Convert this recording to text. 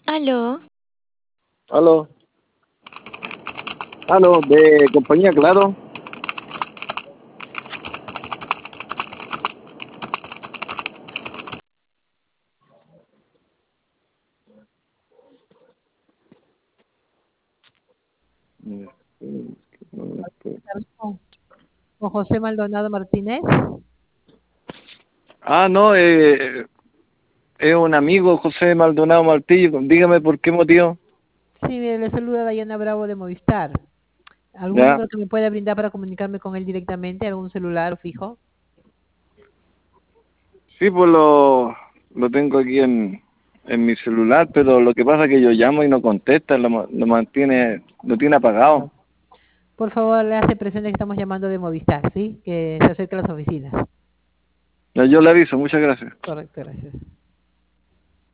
Aló, Aló, aló, de compañía Claro. Con, con José Maldonado Martínez. Ah, no, es un amigo, José Maldonado Martillo. Dígame por qué motivo. Sí, mire, le saluda Dayana Bravo de Movistar. ¿Algún Ya, número que me pueda brindar para comunicarme con él directamente? ¿Algún celular fijo? sí, pues lo tengo aquí en mi celular, pero lo que pasa es que yo llamo y no contesta, lo tiene apagado. Por favor, le hace presente que estamos llamando de Movistar, ¿sí? Que se acerque a las oficinas. Ya, yo le aviso, muchas gracias. Correcto, gracias.